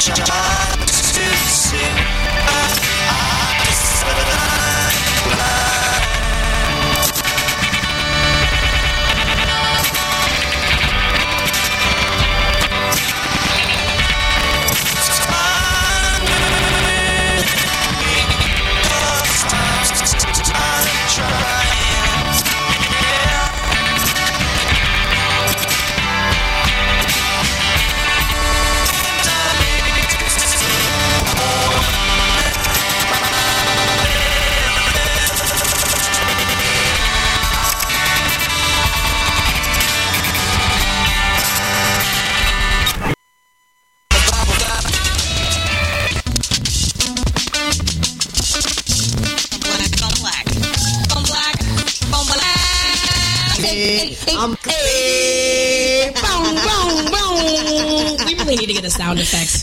We really need to get a sound effects.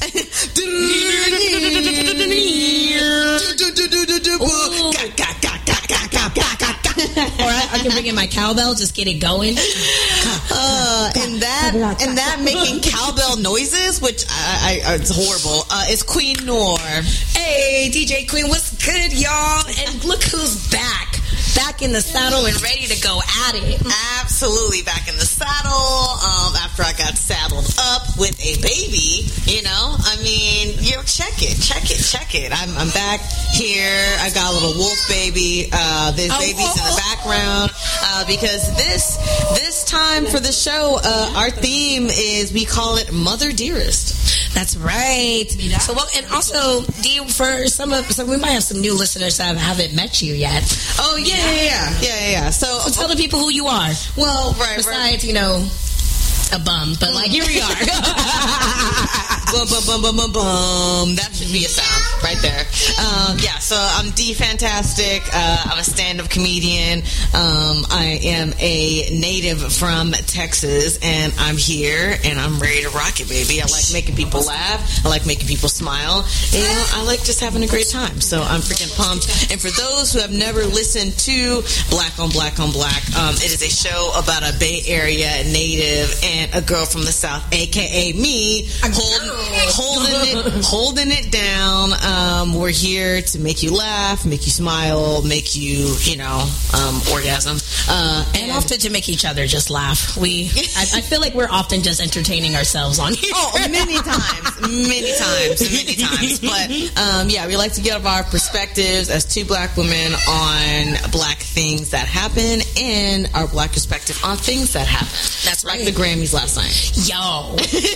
Or I can bring in my cowbell, just get it going. And that making cowbell noises, which it's horrible, is Queen Noor. Hey, DJ Queen, what's good, y'all? And look who's back. Back in the saddle and ready to go at it. Absolutely back in the saddle. After I got saddled up with a baby, I mean, check it. I'm back here. I got a little wolf baby. There's babies in the background because this time for the show, our theme is, we call it Mother Dearest. That's right. So, and also, so we might have some new listeners that haven't met you yet. Oh yeah. So tell the people who you are. Well, right. Besides, a bum, but here we are. Boom. That should be a sound right there. So I'm D Fantastic. I'm a stand-up comedian. I am a native from Texas, and I'm here, and I'm ready to rock it, baby. I like making people laugh. I like making people smile. And, I like just having a great time. So I'm freaking pumped. And for those who have never listened to Black on Black on Black, it is a show about a Bay Area native and a girl from the South, aka me, holding it down. We're here to make you laugh, make you smile, make you, orgasm. And often to make each other just laugh. I feel like we're often just entertaining ourselves on here. Oh, many times. But, we like to give our perspectives as two black women on black things that happen and our black perspective on things that happen. That's right. Like the Grammys last night. Yo.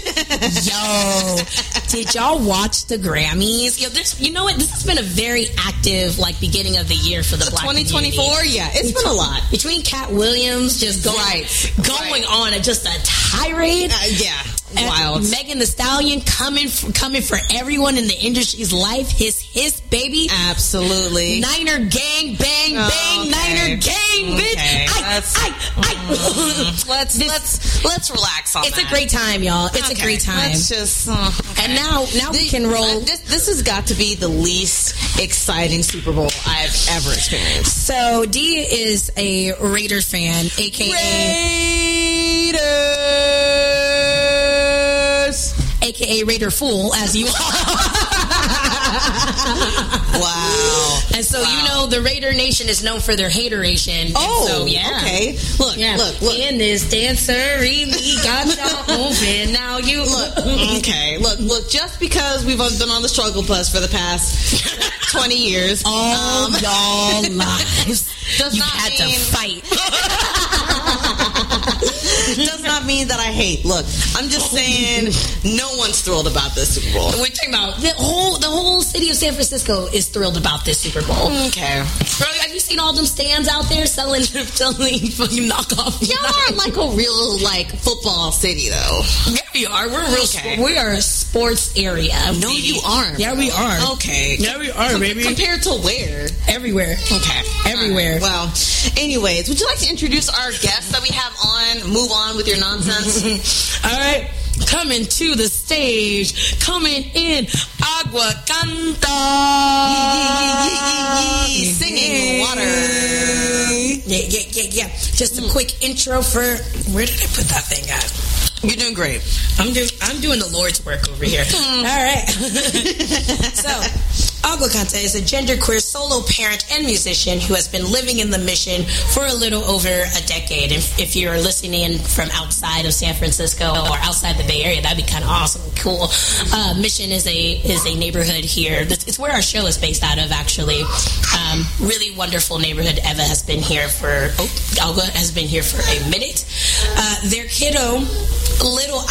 Did y'all watch the Grammys? You know what? This has been a very active, beginning of the year for the black 2024, community. yeah. It's been a lot. Between Cat Williams just going on at just a tirade. Wild. Megan Thee Stallion coming for everyone in the industry's life. His baby. Absolutely. Niner gang, bang, bang, Niner gang, bitch. Let's relax on that. It's a great time, y'all. It's a great time. Let's just... And now we can roll. This has got to be the least exciting Super Bowl I've ever experienced. So, D is a Raiders fan, a.k.a. a.k.a. Raider Fool, as you are. Wow. And so, the Raider Nation is known for their hateration. Oh, so, okay. Look. In this dancery, we got y'all open. Now you... Look, okay. Look, just because we've been on the struggle bus for the past 20 years... All y'all lives. You had to fight. Does not mean that I hate. Look, I'm just saying no one's thrilled about this Super Bowl. We're talking about the whole city of San Francisco is thrilled about this Super Bowl. Okay. Bro, have you seen all them stands out there selling fucking knockoff? Y'all aren't like a real football city though. Yeah, we are. We're a real we are a sports area. No, baby. you aren't. Yeah, we are. Okay. Yeah, we are, baby. Compared to where? Everywhere. Okay. Everywhere. Right. Well, anyways, would you like to introduce our guests that we have on? Move on with your nonsense. All right. Coming to the stage, coming in, Agua Canta. Singing water. Yeah. Just a quick intro for, where did I put that thing at? You're doing great. I'm doing the Lord's work over here. All right. So, Agua Canta is a genderqueer solo parent and musician who has been living in the Mission for a little over a decade. If you're listening in from outside of San Francisco or outside the Bay Area, that'd be kind of awesome and cool. Mission is a neighborhood here. It's where our show is based out of, actually. Really wonderful neighborhood. Agua has been here for a minute. Their kiddo, Little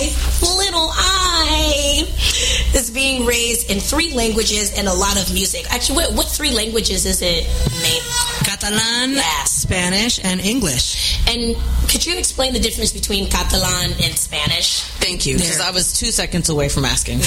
I, is being raised in 3 languages and a lot of music. Actually, what 3 languages is it, Nate? Catalan, Spanish, and English. And could you explain the difference between Catalan and Spanish? Thank you, because I was 2 seconds away from asking.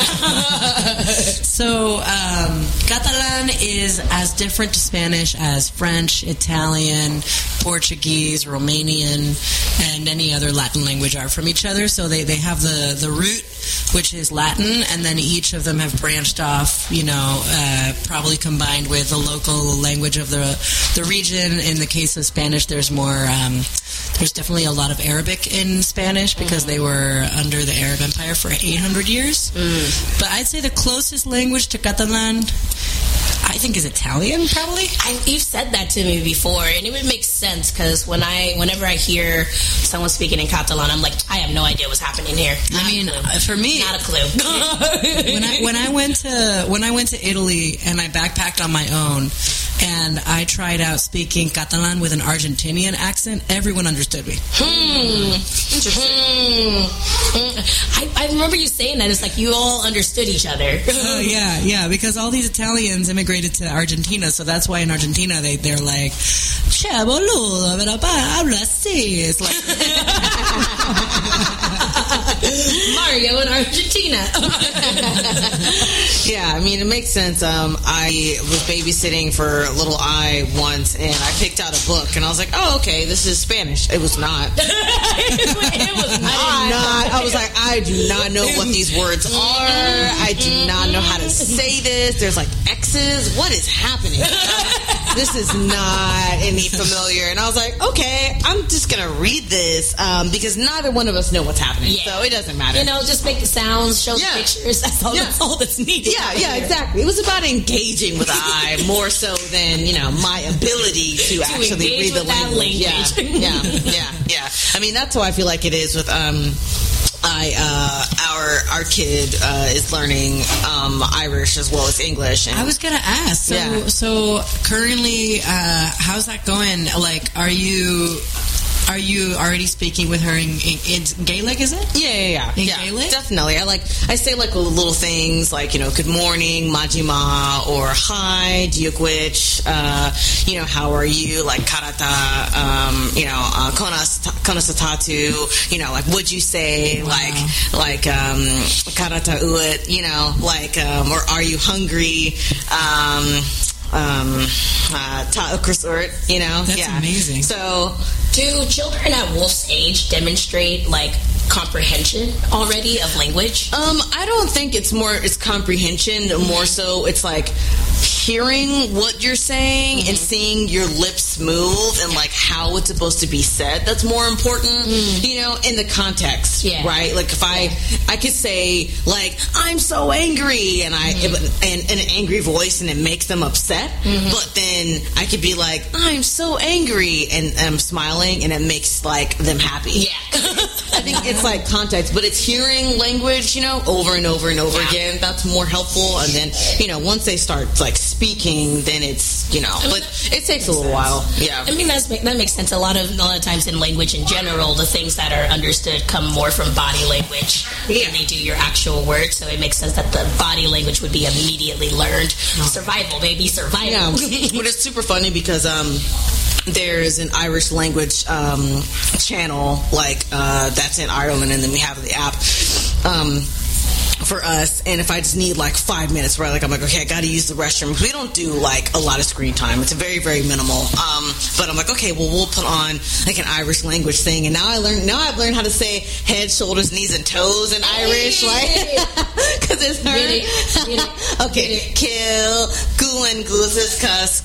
So, Catalan is as different to Spanish as French, Italian, Portuguese, Romanian, and any other Latin language are from each other. So they have the root, which is Latin, and then each of them have branched off, probably combined with the local language of the region. In the case of Spanish, there's definitely a lot of Arabic in Spanish because they were under the Arab Empire for 800 years. But I'd say the closest language to Catalan, I think, is Italian, probably. You've said that to me before, and it would make sense because whenever I hear someone speaking in Catalan, I'm like, I have no idea what's happening here. For me, not a clue. when I went to Italy and I backpacked on my own, and I tried out speaking Catalan with an Argentinian accent, everyone understood me. I remember you saying that. It's like you all understood each other. Yeah, because all these Italians immigrated to Argentina, so that's why in Argentina they're like, che boludo, pero habla así. It's like Mario in Argentina. Yeah, I mean, it makes sense. I was babysitting for Little I once, and I picked out a book, and I was like, oh, okay, this is Spanish. It was not. It was not. I was like, I do not know what these words are. I do not know how to say this. There's like X's. What is happening? This is not any familiar. And I was like, okay, I'm just going to read this because neither one of us know what's happening. Yeah. So it doesn't matter. Just make the sounds, show the pictures. That's all that's needed. Yeah, exactly. It was about engaging with I more so than, my ability to actually read the language. Yeah. I mean, that's how I feel like it is with our kid is learning Irish as well as English. And I was gonna ask. So currently, how's that going? Like, are you already speaking with her in Gaelic, is it? Yeah. In Gaelic? Definitely. I say like little things like, good morning, majima, or hi, diogwich, how are you, like karata, konasatatu, like would you say, like karata uit, or are you hungry, That's amazing. So, do children at Wolf's age demonstrate like comprehension already of language? I don't think it's comprehension. More so, it's like hearing what you're saying and seeing your lips move and like how it's supposed to be said. That's more important, in the context, right? Like if I could say like I'm so angry and in an angry voice and it makes them upset, but then I could be like I'm so angry and I'm smiling and it makes like them happy. Yeah. I think it's like context, but it's hearing language, over and over and over again. That's more helpful. And then, once they start like speaking, then it's, but it takes a little while. Yeah. I mean, that makes sense. A lot of times in language in general, the things that are understood come more from body language than they do your actual words. So it makes sense that the body language would be immediately learned. Survival, baby, survival. Yeah. But it's super funny because, there's an Irish language channel that's in Ireland, and then we have the app for us. And if I just need like 5 minutes, right? Like I'm like, okay, I got to use the restroom. We don't do like a lot of screen time. It's very, very minimal. But I'm like, okay, well, we'll put on like an Irish language thing. And now I've learned how to say head, shoulders, knees, and toes in Irish, like because it's her. Okay, kill, goolin, gooses, cuss,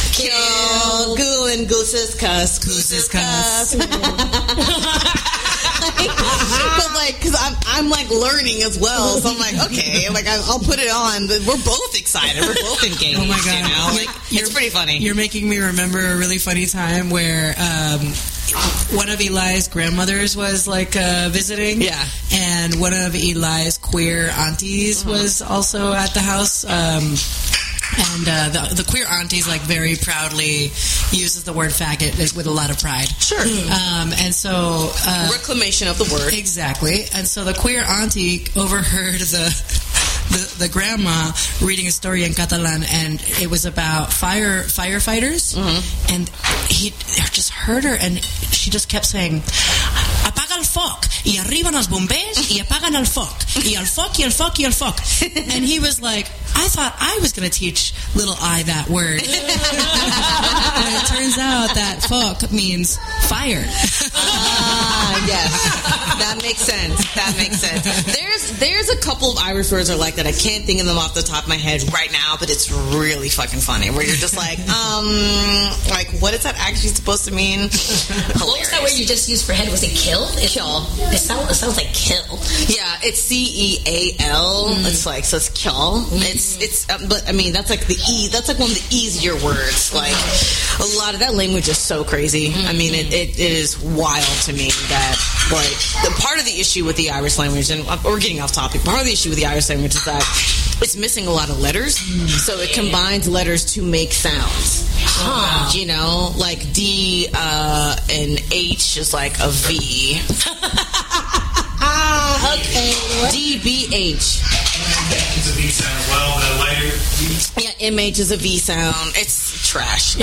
kill, goolin, gooses, cuss, But like, because I'm like learning as well, so I'm like, okay, like I'll put it on. But we're both excited. We're both engaged. Oh my God. You know? Like, it's pretty funny. You're making me remember a really funny time where one of Eli's grandmothers was like visiting. Yeah. And one of Eli's queer aunties was also at the house. And the queer aunties like very proudly uses the word faggot with a lot of pride. Sure. And so reclamation of the word. Exactly. And so the queer auntie overheard the grandma reading a story in Catalan, and it was about firefighters. And he just heard her, and she just kept saying, "Apaga el foc, y arriban els bombers, y apagan el foc, y el foc, y el foc, y el foc." And he was like, I thought I was going to teach little I that word. And it turns out that foc means fire. Yes. That makes sense. That makes sense. There's a couple of Irish words are like that. I can't think of them off the top of my head right now, but it's really fucking funny. Where you're just like, what is that actually supposed to mean? What was that word you just used for head? Was it kill? Kill. It sounds like kill. Yeah, it's CEAL. It's like, so it's kill. But I mean, that's like that's like one of the easier words. Like, a lot of that language is so crazy. I mean, it is wild to me that, like, the part of the issue with the Irish language, and we're getting off topic, part of the issue with the Irish language is that it's missing a lot of letters, so it combines letters to make sounds. You know, like D and H is like a V. Okay. DBH. It's a V sound as well, but later. Yeah, MH is a V sound. It's trash.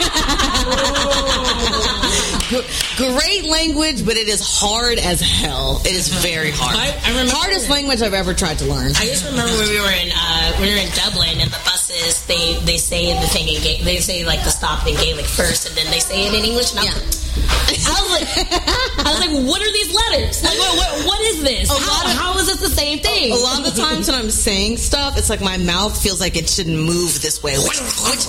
Great language, but it is hard as hell. It is very hard. I remember hardest language I've ever tried to learn. I just remember when we were in Dublin, and the buses they say the thing in they say like the stop in Gaelic first, and then they say it in English. And I was like, what are these letters? Like, what is this? How is this the same thing? A lot of the times when I'm saying stuff, it's like my mouth feels like it shouldn't move this way, which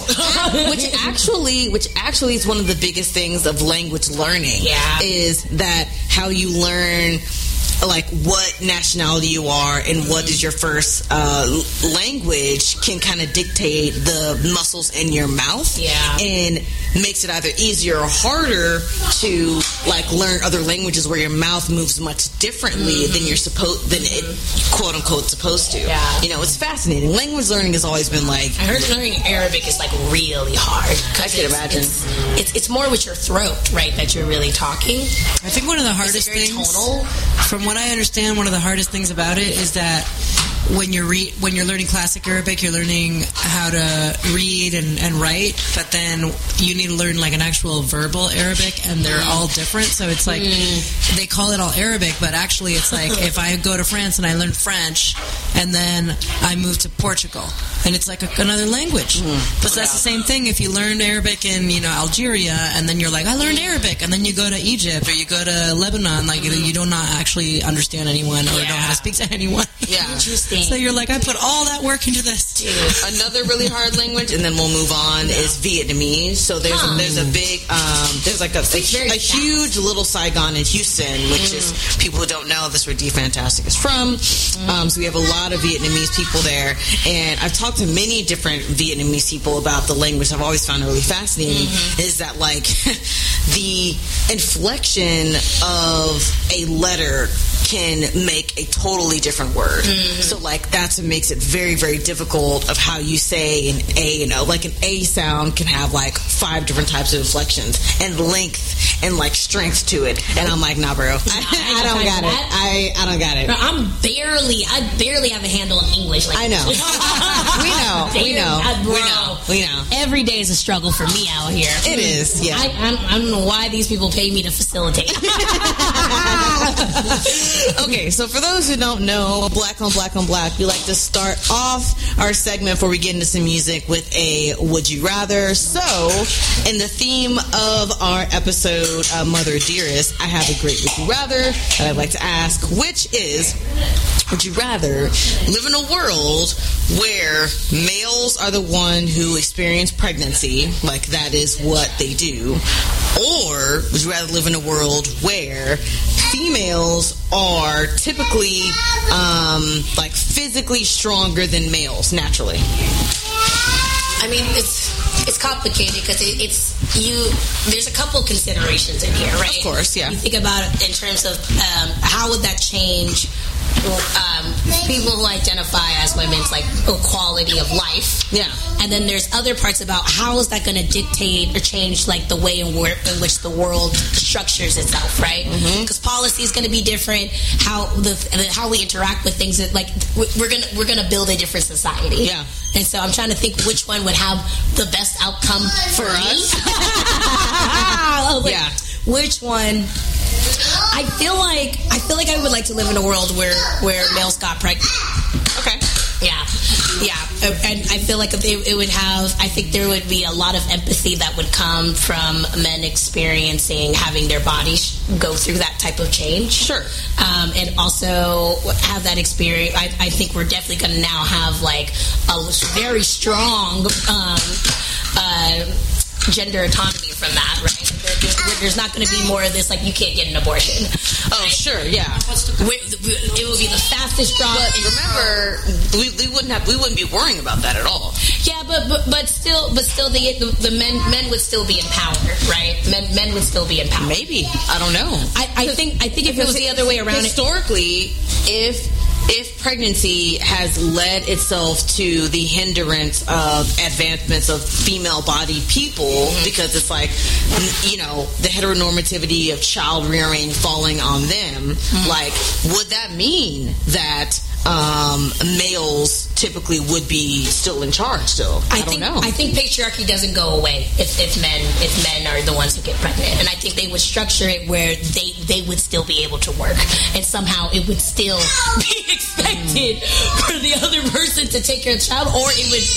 actually is one of the biggest things of language learning. Yeah. Is that how you learn, like, what nationality you are and what is your first language can kind of dictate the muscles in your mouth. Yeah. And makes it either easier or harder to, like, learn other languages where your mouth moves much differently than it quote unquote supposed to. Yeah. You know, it's fascinating. Language learning has always been like, I heard learning Arabic is like really hard. I can imagine. It's more with your throat, right, that you're really talking. I think one of the hardest things, tonal? from what I understand, one of the hardest things about it is that when you're learning classic Arabic, you're learning how to read and write, but then you need to learn like an actual verbal Arabic, and they're all different. So it's like they call it all Arabic, but actually it's like if I go to France and I learn French, and then I move to Portugal, and it's like another language. But that's the same thing if you learn Arabic in Algeria, and then you're like, I learned Arabic, and then you go to Egypt or you go to Lebanon, like you do not actually understand anyone or know how to speak to anyone. yeah. Interesting. So you're like, I put all that work into this. Dude, another really hard language, and then we'll move on, is Vietnamese. So there's a big there's like a huge little Saigon in Houston, which is, people who don't know, this is where D Fantastic is from. So we have a lot of Vietnamese people there, and I've talked to many different Vietnamese people about the language. I've always found it really fascinating is that, like, the inflection of a letter can make a totally different word. So, like, that's what makes it very, very difficult of how you say an A and O. Like, an A sound can have, like, 5 different types of inflections and length and, like, strength to it. And I'm like, nah, bro. I don't got it. I don't got it. Bro, I barely have a handle on English. Like, I know. We know. Every day is a struggle for me out here. It is, yeah. I don't know why these people pay me to facilitate. Okay, so for those who don't know, Black on Black on Black, we like to start off our segment before we get into some music with a Would You Rather. So, in the theme of our episode, Mother Dearest, I have a great Would You Rather that I'd like to ask, which is, would you rather live in a world where males are the one who experience pregnancy, like that is what they do, or would you rather live in a world where females are typically like physically stronger than males naturally? I mean, it's complicated because there's a couple considerations in here, right? Of course, yeah. You think about it in terms of how would that change people who identify as women's like quality of life. Yeah. And then there's other parts about how is that going to dictate or change like the way in which the world structures itself, right? Because policy is going to be different. How we interact with things, like we're gonna build a different society. Yeah. And so I'm trying to think which one would have the best outcome for us. Yeah. Which one? I feel like I would like to live in a world where males got pregnant. Okay. Yeah. And I feel like it would have, I think there would be a lot of empathy that would come from men experiencing having their bodies go through that type of change. Sure. And also have that experience. I think we're definitely going to now have like a very strong gender autonomy from that, right? There's not going to be more of this, like, you can't get an abortion. Oh, right? Sure, yeah. It would be the fastest drop. But remember, we wouldn't be worrying about that at all. Yeah, but still, the men would still be in power, right? Men would still be in power. Maybe, I don't know. I think if it was the other way around, historically, if pregnancy has led itself to the hindrance of advancements of female-bodied people, because it's like, the heteronormativity of child rearing falling on them, like, would that mean that males typically would be still in charge still? I don't know. I think patriarchy doesn't go away if men are the ones who get pregnant. And I think they would structure it where they would still be able to work. And somehow it would still be expected for the other person to take care of the child, or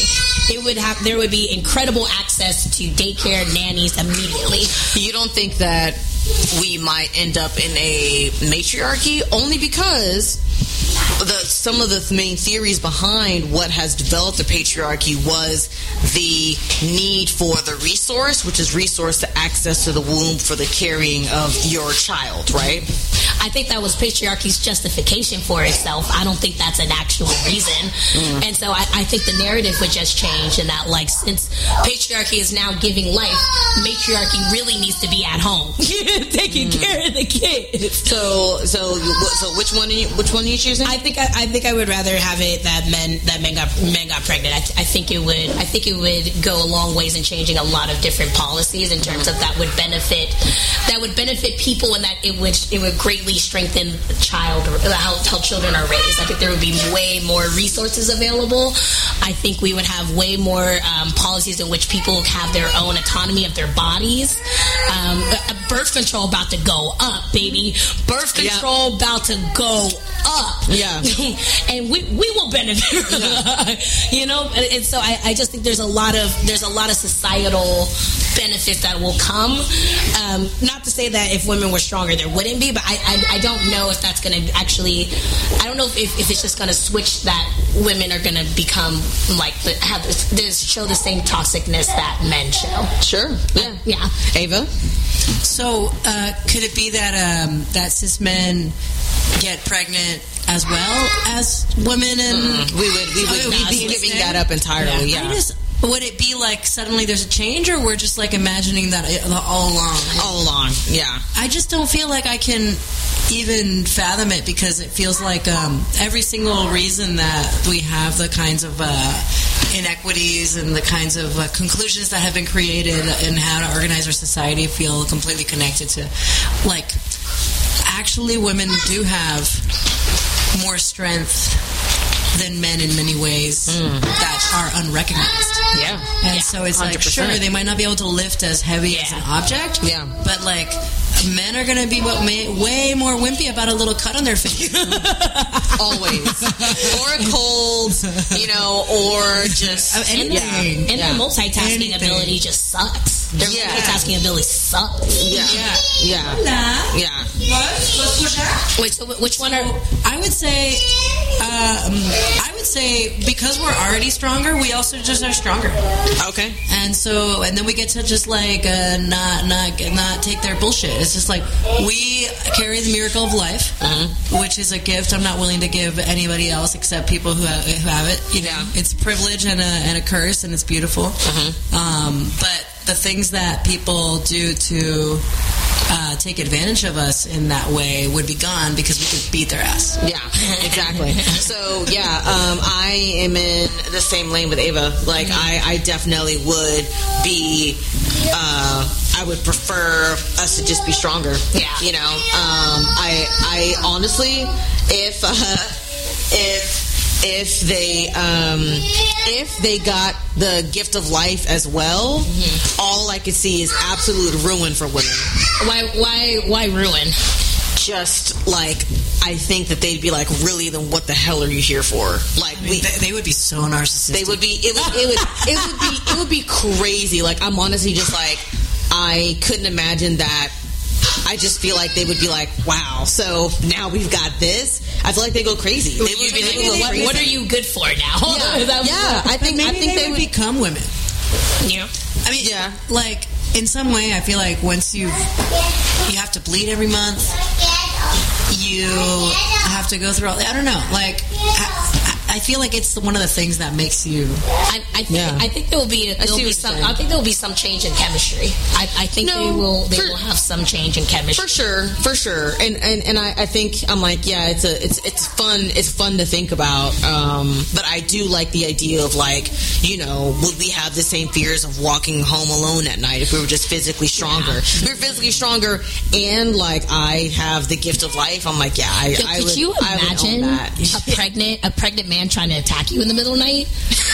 there would be incredible access to daycare nannies immediately. You don't think that we might end up in a matriarchy? Only because some of the main theories behind what has developed the patriarchy was the need for the resource, which is resource to access to the womb for the carrying of your child, right? I think that was patriarchy's justification for itself. I don't think that's an actual reason. And so I think the narrative would just change, in that, like, since patriarchy is now giving life, matriarchy really needs to be at home taking care of the kids. So which one are you choosing? I think I would rather have it that men got pregnant. I think it would go a long ways in changing a lot of different policies in terms of that would benefit people, and that it would greatly strengthen how children are raised. I think there would be way more resources available. I think we would have way more policies in which people have their own autonomy of their bodies. Birth control about to go up, baby. Birth control about to go up. Yeah. And we will benefit from that. And so I just think there's a lot of societal benefits that will come. Not to say that if women were stronger there wouldn't be, but I don't know if that's going to actually, I don't know if it's just going to switch that women are going to become like show the same toxicness that men show. Sure. Yeah. Ava? So could it be that cis men get pregnant as well as women? And we'd be giving that up entirely. Yeah. Would it be like suddenly there's a change, or we're just like imagining that all along? All along, yeah. I just don't feel like I can even fathom it, because it feels like every single reason that we have the kinds of inequities and the kinds of conclusions that have been created in how to organize our society feel completely connected to, like, actually women do have more strength than men in many ways that are unrecognized. Yeah. And so it's 100%. Like, sure, they might not be able to lift as heavy as an object, but like men are going to be way more wimpy about a little cut on their face. Always. Or a cold, or just anything. And their multitasking ability just sucks. Their multitasking ability sucks. Yeah. Wait, so which one are... I would say because we're already stronger, we also just are stronger. Okay. And then we get to just like not take their bullshit. It's just like we carry the miracle of life, which is a gift I'm not willing to give anybody else except people who have it. You know, it's a privilege and a curse, and it's beautiful. But the things that people do to take advantage of us in that way would be gone because we could beat their ass. Yeah, exactly. So, I am in the same lane with Ava. Like, I definitely would be... I would prefer us to just be stronger. Yeah. You know, I honestly, if they got the gift of life as well, all I could see is absolute ruin for women. Why ruin? Just like, I think that they'd be like, really, then what the hell are you here for? Like, they would be so narcissistic. They would be. It would be crazy. Like, I'm honestly just like, I couldn't imagine that. I just feel like they would be like, wow, so now we've got this. I feel like they go crazy. They would be crazy. What are you good for now? I think they would become women. Yeah. I mean, like, in some way, I feel like once you have to bleed every month, you have to go through all... I don't know. Like, I feel like it's one of the things that makes you... I think there will be some change in chemistry. I think they will have some change in chemistry. For sure. And I think I'm like, it's fun to think about. But I do like the idea of, like, you know, would we have the same fears of walking home alone at night if we were just physically stronger? If we were physically stronger and, like, I have the gift of life, I'm like, could you imagine a pregnant man trying to attack you in the middle of the night?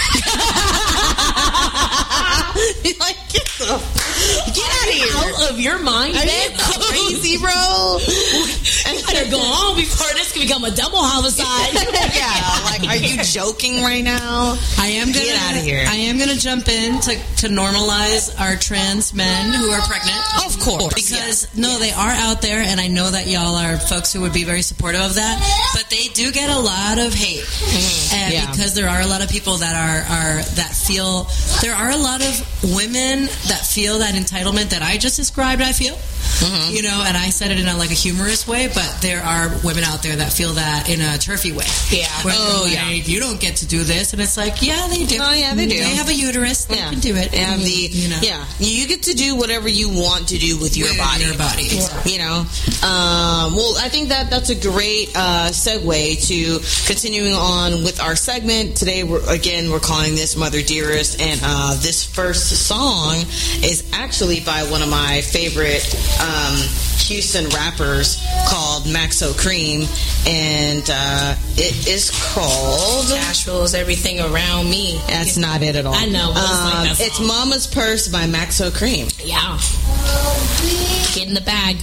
Like, get out of here. Out of your mind, man. Are you crazy, bro? You better go on before this can become a double homicide. Like, are you joking right now? Get out of here. I am gonna jump in to normalize our trans men who are pregnant. Of course. Because they are out there, and I know that y'all are folks who would be very supportive of that, but they do get a lot of hate. And because there are a lot of people that there are a lot of women that feel that entitlement that I just described, I feel. You know, and I said it in a humorous way, but there are women out there that feel that in a turfy way. You don't get to do this, and it's like, they do. Oh yeah, they do. They have a uterus, they can do it. And you get to do whatever you want to do with your body. Exactly. You know, well, I think that's a great segue to continuing on with our segment today. We're calling this Mother Dearest, and this first song is actually by one of my favorite Houston rappers called Maxo Cream, and it is called Asheville's Everything Around Me. That's not it at all. I know. It's Mama's Purse by Maxo Cream. Yeah. Get in the bag.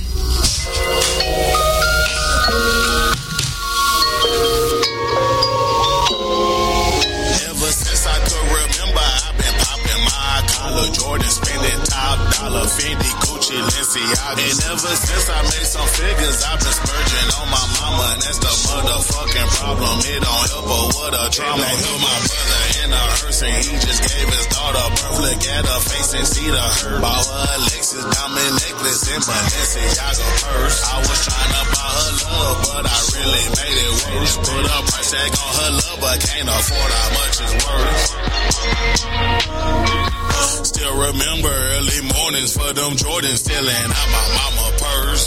Ever since I could remember, I've been popping my collar, Jordan, spending top dollar, Fendi, Gucci, Balenciaga. And ever since I made some figures, I've been splurging on my mama, and that's the motherfucking problem. It don't help her with a trauma. Like my brother in a hearse, and he just gave his daughter birth. Look at her face and see the hurt. Bought her a Lexus diamond necklace and Balenciaga purse. I was trying to buy her love, but I really made it worse. Put a price tag on her love, but can't afford how much it's worth. Still remember early mornings for them Jordans stealing out my mama purse.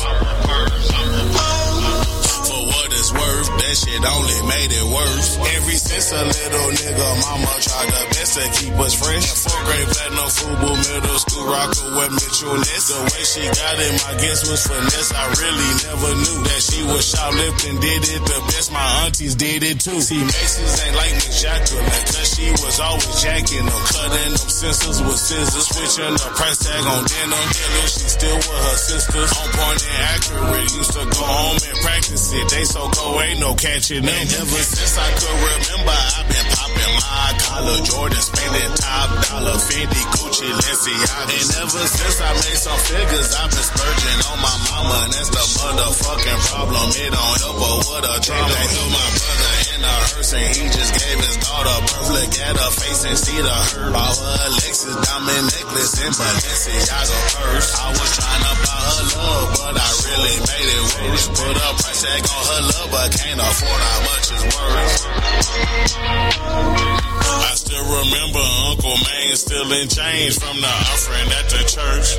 For what it's worth, that shit only made it worse. Ever since a little nigga, mama tried her best to keep us fresh. In 4th grade, platinum FUBU, middle school rocker with Mitchell Ness. The way she got it, my guess was finesse. I really never knew that she was shoplifting, did it the best. My aunties did it too. See, Macy's ain't like Miss Jacqueline, cause she was always jacking them, cutting them sensors with scissors, switching the price tag on denim. Dealer, she still with her sisters, on point and accurate. Used to go home and practice it. They so cold, ain't no catching them. And ever since I could remember, I've been popping my collar, Jordan, spending top dollar, Fendi, Gucci, Balenciaga. And ever since figures, I've been splurging on my mama, and that's the motherfucking problem. It don't help her with a trauma. They threw my brother in a hearse, and he just gave his daughter birth. Look at her face and see the hurt. Bought her a Lexus diamond necklace and Balenciaga purse. I was trying to buy her love, but I really made it worse. Put a price tag on her love, but can't afford how much it's worth. I still remember Uncle Man stealing change from the offering at the church.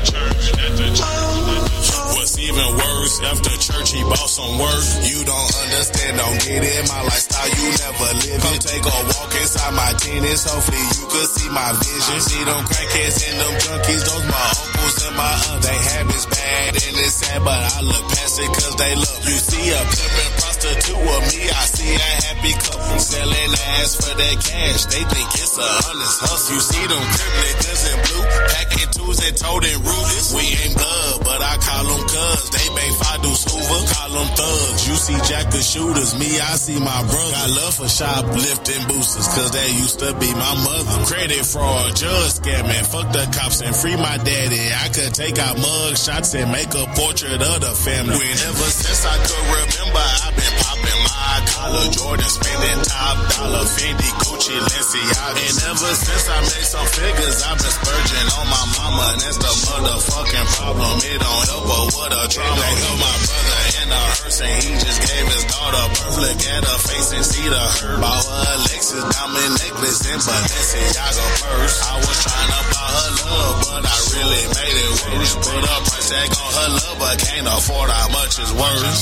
What's even worse, after church he bought some work. You don't understand, don't get it. My lifestyle, you never live it. Come take a walk inside my tennis. Hopefully you could see my vision. See them crackheads and them junkies, those my uncles and my aunts. They habits bad and it's sad, but I look past it cause they love. You see a pimpin' prostitute with me, I see a happy couple selling ass for that cash. They think it's a honest hustle. You see them crib niggas in blue, packing twos and toting roots. We ain't blood, but I call them cuz. They make Fadus Hoover, call them thugs. You see Jack the shooters, me I see my brother. Got love for shoplifting boosters, cause that used to be my mother. Credit fraud, judge scamming, fuck the cops and free my daddy. I could take out mug shots and make a portrait of the family. Ever since I could remember, I've been popping my collar, Jordan, spending top dollar, Fendi, Gucci, Balenciaga. And ever since I made some figures, I've been splurging on my mama, and that's the motherfucking problem. It don't help her with a trauma. They threw my brother in a hearse, and he just gave his daughter birth. Look at her face and see the hurt. Bought her a Lexus diamond necklace and Balenciaga purse. I was trying to buy her love, but I really made it worse. Put a price tag on her love, but can't afford how much it's worth.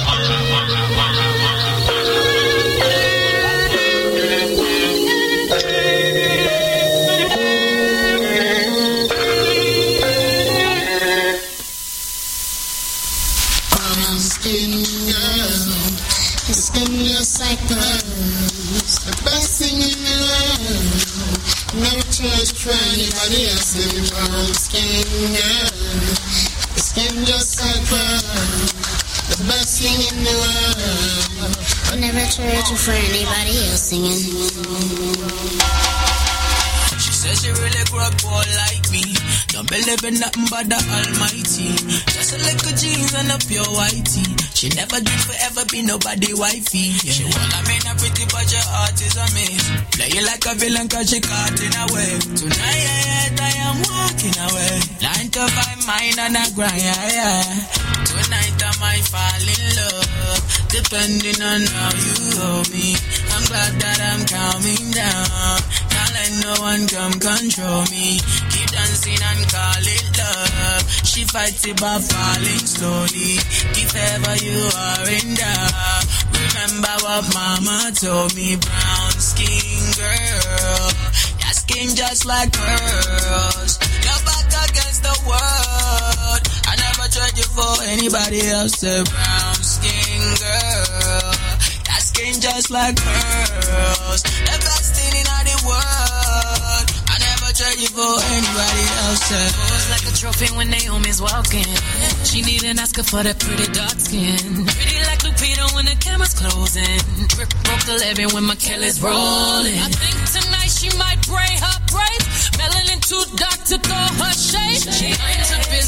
Spin your cycles, the best thing in the world. Never charge for anybody else in the world. Spin your cycles, the best thing in the world. Never charge for anybody else singing. She says she really grew up poor like me. Don't believe in nothing but the Almighty. Just a little jeans and a pure whitey. She never dreamed forever be nobody wifey. Yeah. She wanna mean a pretty but your heart is a miss. Play you like a villain cause she caught in a way. Tonight I am walking away. 9 to 5 mine and a grind. Tonight I might fall in love. Depending on how you hold me. I'm glad that I'm calming down. Can't let no one come control me. Keep dancing and call it love. She fights it by falling slowly. If ever you are in doubt, remember what mama told me. Brown skin girl, your skin just like pearls. Your back against the world. I never tried you for anybody else. Brown skin girl, your skin just like pearls. The best thing in all the world. I never tried you for anybody else. Pose like a trophy when Naomi's walking. She need an Oscar for that pretty dark skin. Pretty like Lupita when the camera's closing. Broke the levy when my Kelly's rolling. I think tonight she might braid her braids. Melanin too dark to throw her shade. She ain't too busy